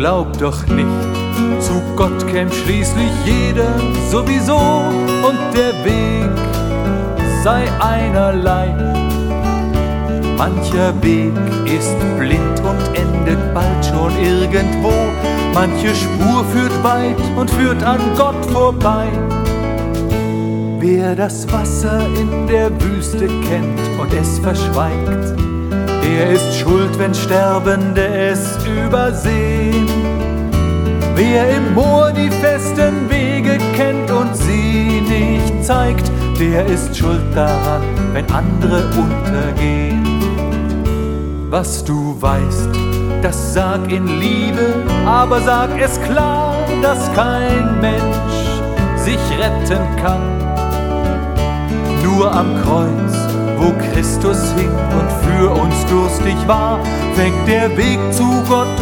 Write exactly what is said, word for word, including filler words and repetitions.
glaub doch nicht, zu Gott käm schließlich jeder sowieso und der Weg sei einerlei. Mancher Weg ist blind und endet bald schon irgendwo, manche Spur führt weit und führt an Gott vorbei. Wer das Wasser in der Wüste kennt und es verschweigt, der ist schuld, wenn Sterbende es übersehen. Wer im Moor die festen Wege kennt und sie nicht zeigt, der ist schuld daran, wenn andere untergehen. Was du weißt, das sag in Liebe, aber sag es klar, dass kein Mensch sich retten kann. Nur am Kreuz, wo Christus hing und für uns durstig war, fängt der Weg zu Gott